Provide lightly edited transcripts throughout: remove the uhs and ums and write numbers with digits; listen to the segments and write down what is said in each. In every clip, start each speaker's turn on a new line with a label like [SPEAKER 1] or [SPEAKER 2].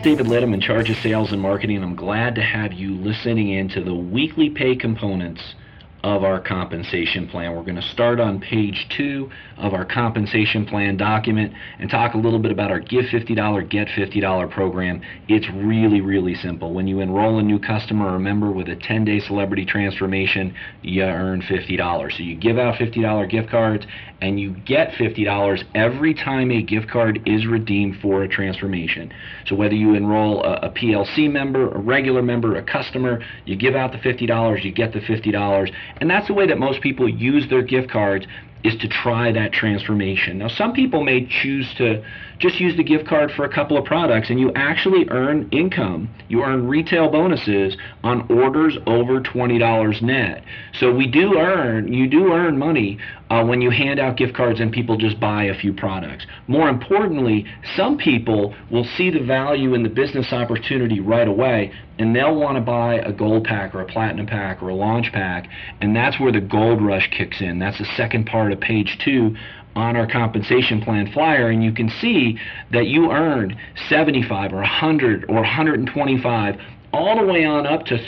[SPEAKER 1] David Litt, I'm in charge of sales and marketing. I'm glad to have you listening in to the weekly pay components of our compensation plan. We're going to start on page 2 of our compensation plan document and talk a little bit about our Give $50, Get $50 program. It's really, really simple. When you enroll a new customer or member with a 10-day celebrity transformation, you earn $50. So you give out $50 gift cards and you get $50 every time a gift card is redeemed for a transformation. So whether you enroll a PLC member, a regular member, a customer, you give out the $50, you get the $50. And that's the way that most people use their gift cards, is to try that transformation. Now, some people may choose to just use the gift card for a couple of products, and you actually earn income. You earn retail bonuses on orders over $20 net. So you do earn money when you hand out gift cards and people just buy a few products. More importantly, some people will see the value in the business opportunity right away, and they'll want to buy a gold pack or a platinum pack or a launch pack, and that's where the gold rush kicks in. That's the second part of page 2 on our compensation plan flyer, and you can see that you earned 75 or 100 or 125 all the way on up to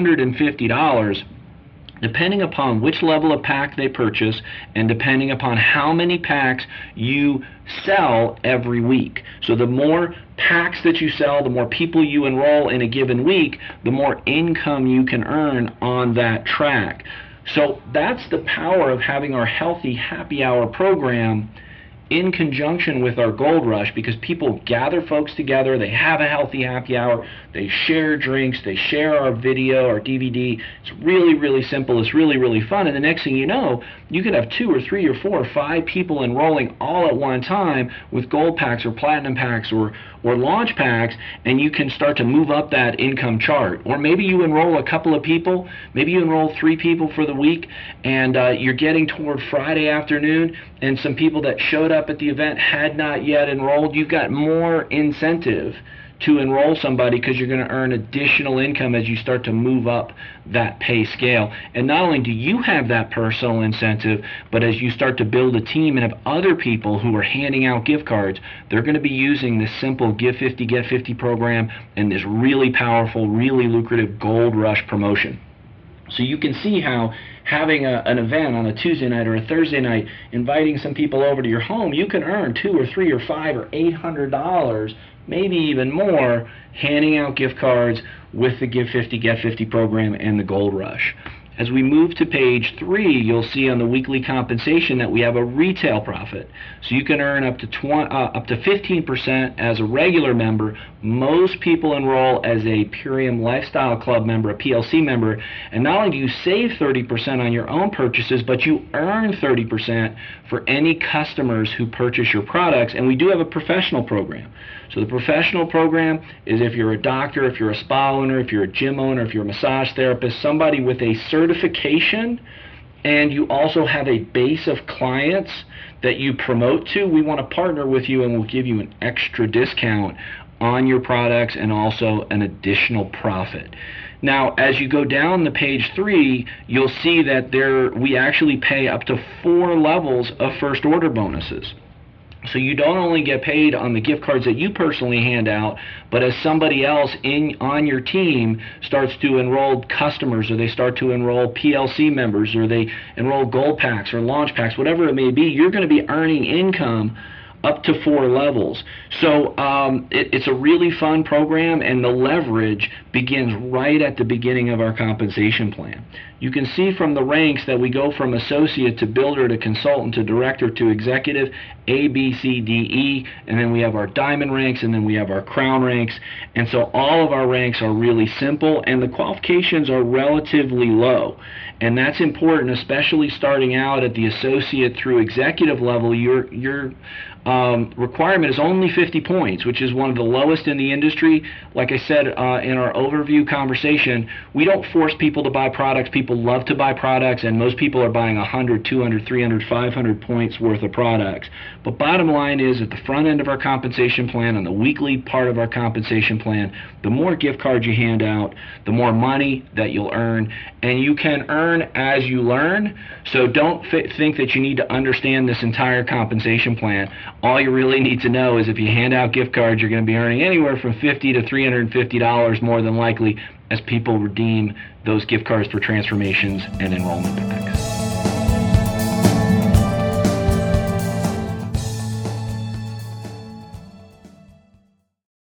[SPEAKER 1] $350, depending upon which level of pack they purchase and depending upon how many packs you sell every week. So the more packs that you sell, the more people you enroll in a given week, the more income you can earn on that track. So that's the power of having our Healthy Happy Hour program in conjunction with our Gold Rush, because people gather folks together, they have a Healthy Happy Hour, they share drinks, they share our video, our DVD. It's really, really simple. It's really, really fun. And the next thing you know, you could have 2 or 3 or 4 or 5 people enrolling all at one time with gold packs or platinum packs or launch packs, and you can start to move up that income chart. Or maybe you enroll a couple of people, maybe you enroll 3 people for the week, and you're getting toward Friday afternoon, and some people that showed up at the event had not yet enrolled. You've got more incentive to enroll somebody because you're going to earn additional income as you start to move up that pay scale. And not only do you have that personal incentive, but as you start to build a team and have other people who are handing out gift cards, they're going to be using this simple Give 50, Get 50 program and this really powerful, really lucrative Gold Rush promotion. So you can see how having an event on a Tuesday night or a Thursday night, inviting some people over to your home, you can earn $200 or $300 or $500 or $800, maybe even more, handing out gift cards with the Give 50, Get 50 program and the Gold Rush. As we move to page 3, you'll see on the weekly compensation that we have a retail profit. So you can earn up to 15% as a regular member. Most people enroll as a Purium Lifestyle Club member, a PLC member, and not only do you save 30% on your own purchases, but you earn 30% for any customers who purchase your products. And we do have a professional program. So the professional program is if you're a doctor, if you're a spa owner, if you're a gym owner, if you're a massage therapist, somebody with a certification, and you also have a base of clients that you promote to, we want to partner with you and we'll give you an extra discount on your products and also an additional profit. Now, as you go down the page 3, you'll see that we actually pay up to 4 levels of first order bonuses. So you don't only get paid on the gift cards that you personally hand out, but as somebody else on your team starts to enroll customers, or they start to enroll PLC members, or they enroll gold packs or launch packs, whatever it may be, you're going to be earning income up to 4 levels. So it's a really fun program, and the leverage begins right at the beginning of our compensation plan. You can see from the ranks that we go from associate to builder to consultant to director to executive, A, B, C, D, E, and then we have our diamond ranks, and then we have our crown ranks. And so all of our ranks are really simple, and the qualifications are relatively low. And that's important, especially starting out at the associate through executive level. Your requirement is only 50 points, which is one of the lowest in the industry. Like I said in our overview conversation, we don't force people to buy products. People love to buy products, and most people are buying 100, 200, 300, 500 points worth of products. But bottom line is, at the front end of our compensation plan, on the weekly part of our compensation plan, the more gift cards you hand out, the more money that you'll earn, and you can earn as you learn. So don't think that you need to understand this entire compensation plan. All you really need to know is if you hand out gift cards, you're going to be earning anywhere from $50 to $350 more than likely as people redeem those gift cards for transformations and enrollment packs.